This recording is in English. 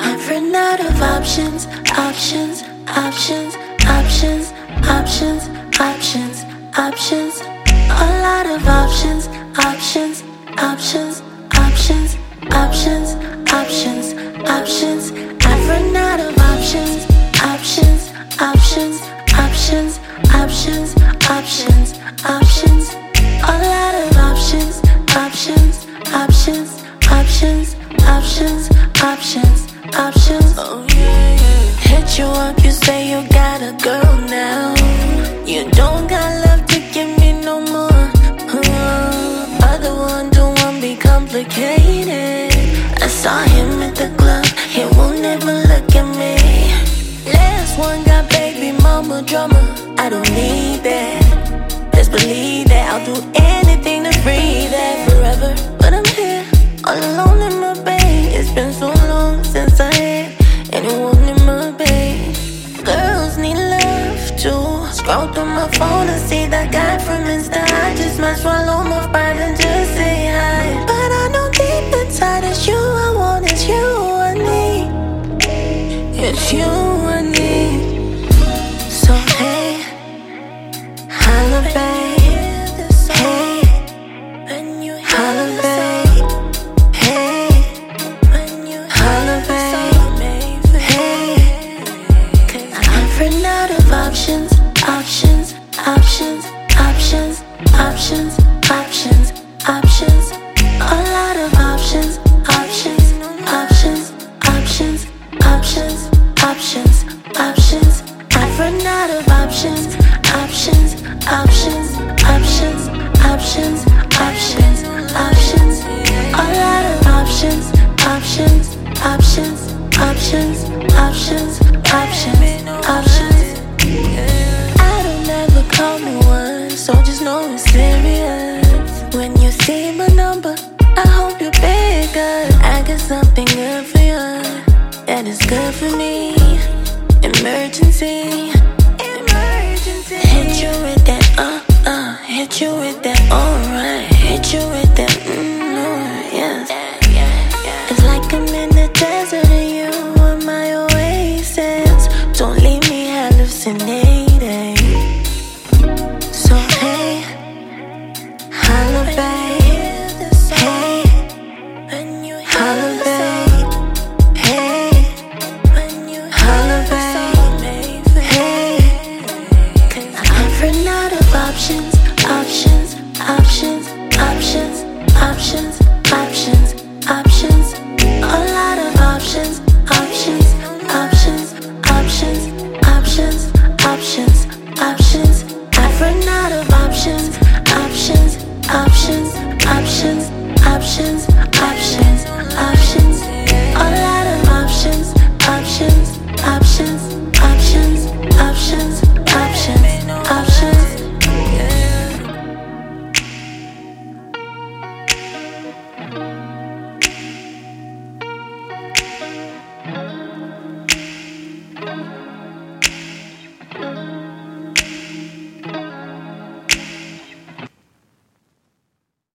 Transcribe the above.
I've run out of options, options, options, options, options, options, options. A lot of options, options, options, options, options, options, options. I've run out of options, options, options, options, options, options, options. A lot of options, options, options, options, options, options, options. Oh yeah, yeah. Hit you up, you say you got a girl now. You don't got love to give me no more. Other one don't want be complicated. I saw him at the club, he won't ever look at me. Last one got baby mama drama. I don't need that. Just believe that I'll do anything to free that forever. But I'm here, all alone in my bed. It's been so long since I had anyone in my bed. Girls need love too. Scroll through my phone and see that guy from Insta. I just might swallow my pride and just say hi. But I know deep inside it's you I want, it's you I need. It's you I need. So hey, holla babe. Hey, holla babe. Hey, holla babe. Hey, I've run out of options, options, options, options, options, options, options. A lot of options, options, options, options, options, options, options. I've run out of options, options, options, options, options, options, options. A lot of options, options, options, options, options, options, options. I don't ever call me one, so just know it's serious. When you see my number, I hope you're bigger. I got something good for you, that is good for me. Emergency, emergency. Hit you with that, hit you with that, alright. Hit you with that, yes. It's like I'm in the desert and you are my oasis. Don't leave me hallucinating. So hey, holla babe. Hey, holla babe. Hey, holla babe. Hey, I've run out of options, options, options, options, options, options, options. A lot of options, options, options, options, options, options, options. I've run out of options, options, options, options, options, options, options. A lot of options, options, options, options, options, options, options. Yeah.